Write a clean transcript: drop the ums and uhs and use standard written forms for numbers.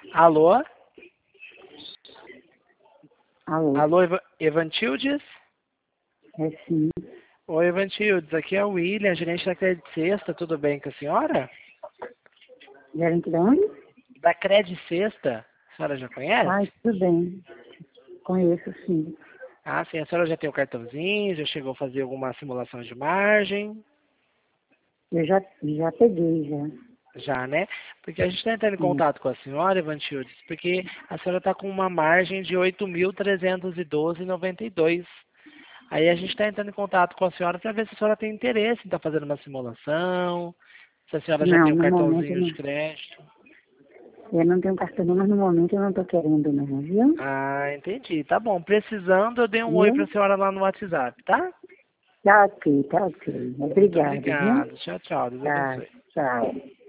Alô? Alô? Alô, Evantildes? É sim. Oi, Evantildes, aqui é o William, gerente da Credit Sexta, tudo bem com a senhora? Gerente de onde? Da Credit Sexta, a senhora já conhece? Ai, tudo bem. Conheço sim. Ah, sim, a senhora já tem o cartãozinho, já chegou a fazer alguma simulação de margem? Eu já peguei, já. Já, né? Porque a gente está entrando em Sim. contato com a senhora, Evantildes, porque a senhora está com uma margem de 8.312,92. Aí a gente está entrando em contato com a senhora para ver se a senhora tem interesse em estar fazendo uma simulação, se a senhora já Não, tem um no momento cartãozinho não. de crédito. Eu não tenho cartão, mas no momento eu não estou querendo não, viu? Ah, entendi. Tá bom. Precisando, eu dei um oi para Viu? a senhora lá no WhatsApp, tá? Tá ok, tá ok. Muito Obrigada, viu? obrigado. Tchau, tchau. Deus Tá, abençoe. tchau.